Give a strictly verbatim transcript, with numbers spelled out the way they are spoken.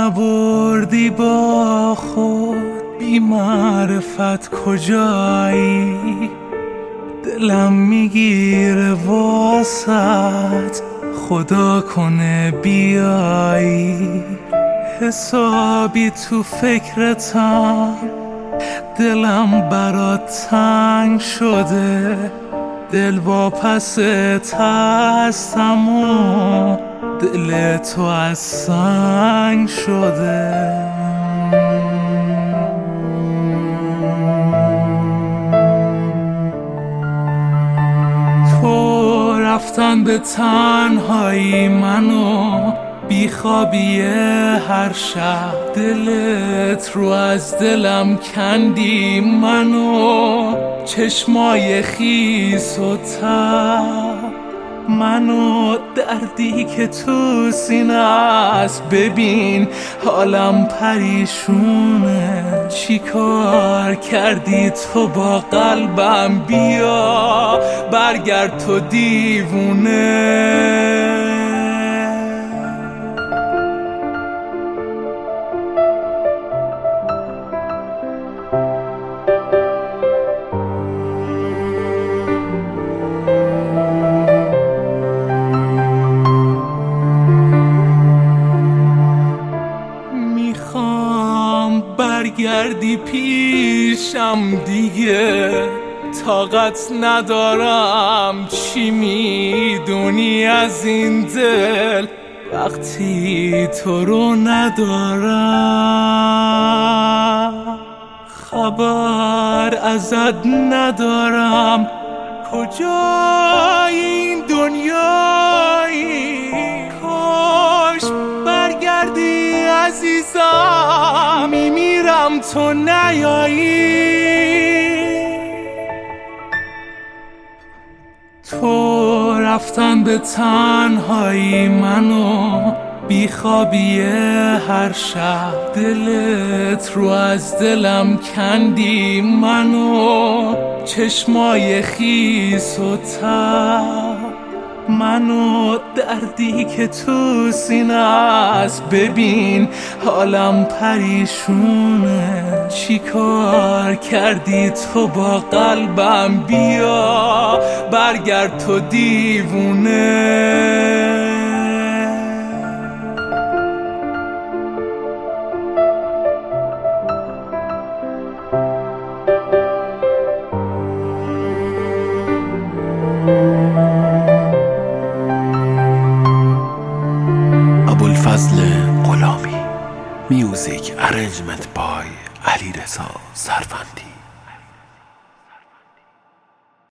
نبردی با خود بی معرفت کجایی، دلم میگیره واسط خدا کنه بیایی. حسابی تو فکرتم دلم برات تنگ شده، دل واپست هستم و دل تو از سنگ شده. تو رفتن به تنهایی منو بیخوابی هر شب، دلت رو از دلم کندی منو چشمای خیس و تب، منو دردی که تو سینه است ببین حالم پریشونه. چی کار کردی تو با قلبم؟ بیا برگرد تو دیوونه. برگردی پیشم دیگه، طاقت ندارم. چی میدونی از این دل وقتی تو رو ندارم؟ خبر ازت ندارم، کجای این دنیایی؟ کاش برگردی عزیزم، میمیرم تو نیایی. تو رفتن به تنهایی منو بیخوابی هر شب، دلت رو از دلم کندی منو چشمای خیس و تب، منو دردی که تو سینه است ببین حالم پریشونه. چی کار کردی تو با قلبم؟ بیا برگرد تو دیوونه. ابوالفضل غلامی. میوزیک ارنجمنت بای علیرضا سروندی.